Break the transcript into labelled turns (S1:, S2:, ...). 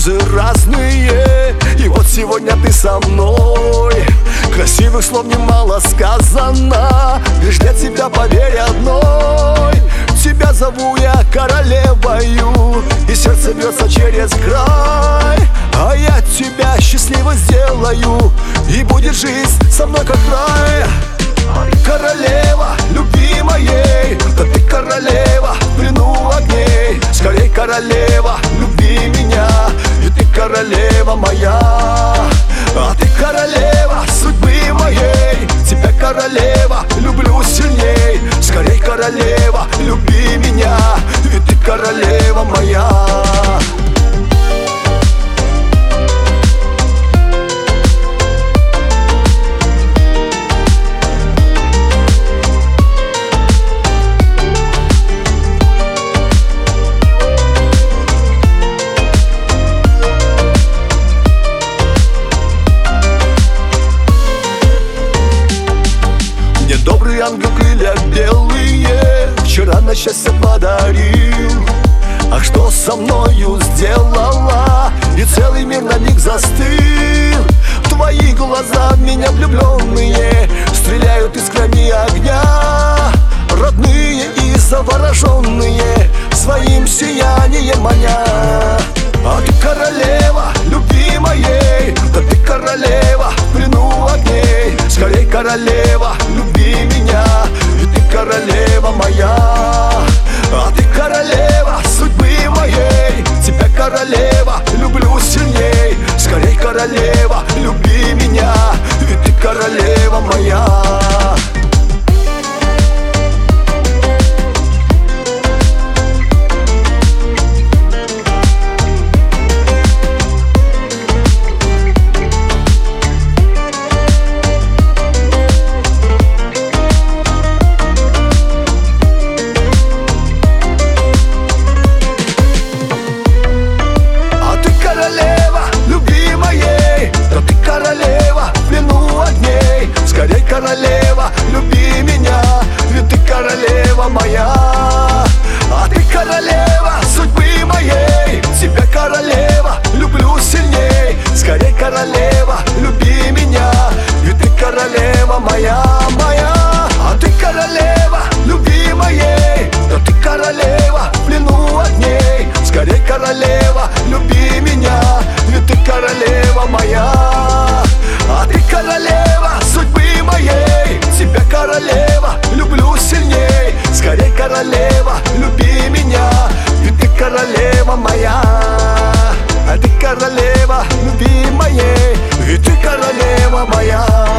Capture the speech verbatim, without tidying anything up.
S1: сюрпризы разные, и вот сегодня ты со мной. Красивых слов немало сказано, лишь для тебя, поверь, одной. Тебя зову я королевою, и сердце бьется через край. А я тебя счастливо сделаю, и будет жизнь со мной как рай. Королева любви моей, да ты королева в плену огней. Скорей, королева, люби меня, и ты королева моя. А ты королева судьбы моей, тебя, королева, люблю сильней. Скорей, королева, люби меня, и ты королева моя. Добрый ангел, крылья белые, вчера на счастье подарил. А что со мною сделала, и целый мир на миг застыл. Твои глаза в меня влюбленные стреляют искрами огня. Родные и завороженные, своим сиянием маня. А ты королева любви моей, да ты королева в плену огней. Скорей, королева, люби меня, и ты королева моя. А ты королева судьбы моей, тебя, королева, люблю сильней. Скорей, королева, люби меня, и ты королева моя. Королева, люби меня, ведь ты королева моя. А ты королева судьбы моей, тебя, королева, люблю сильней. Скорей, королева, люби меня, ведь ты королева моя, моя. А ты королева любви моей, да ты королева в плену огней. Скорей, королева, люби меня, ведь ты королева моя. А ты королева судьбы моей, тебя, королева, люблю сильней. Скорей, королева, люби меня, ведь ты королева моя. А ты королева любви моей, ведь ты королева моя.